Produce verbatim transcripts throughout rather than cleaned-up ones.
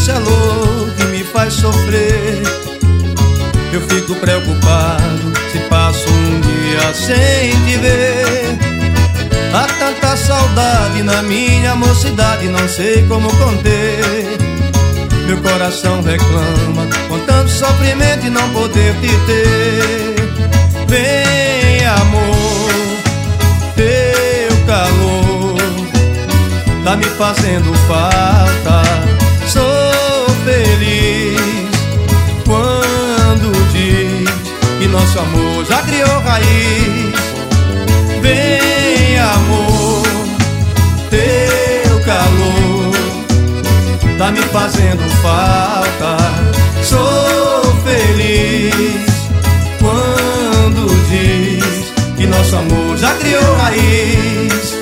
deixa louco e me faz sofrer. Eu fico preocupado se passo um dia sem te ver. Há tanta saudade na minha mocidade, não sei como conter. Meu coração reclama com tanto sofrimento e não poder te ter. Vem, amor, teu calor tá me fazendo falta. Sou feliz quando diz que nosso amor já criou raiz. Vem, amor, teu calor tá me fazendo falta. Sou feliz quando diz que nosso amor já criou raiz.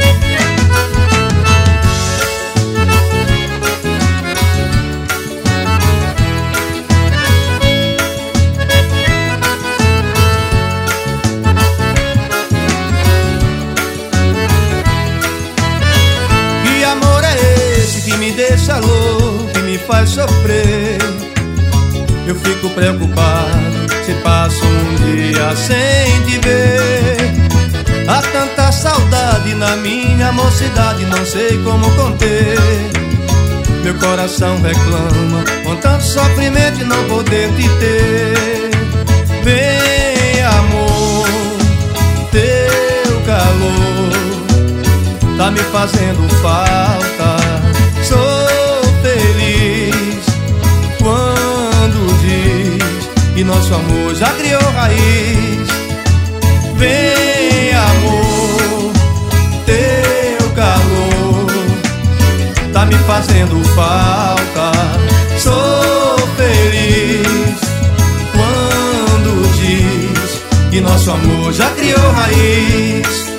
Que amor é esse que me deixa louco e me faz sofrer? Eu fico preocupado se passo um dia sem te ver. Há tanta saudade na minha mocidade, não sei como conter. Meu coração reclama com tanto sofrimento e não poder te ter. Vem, amor, teu calor tá me fazendo falta. Sou feliz quando diz que nosso amor já criou raiz. Vem, amor, teu calor tá me fazendo falta. Sou feliz quando diz que nosso amor já criou raiz.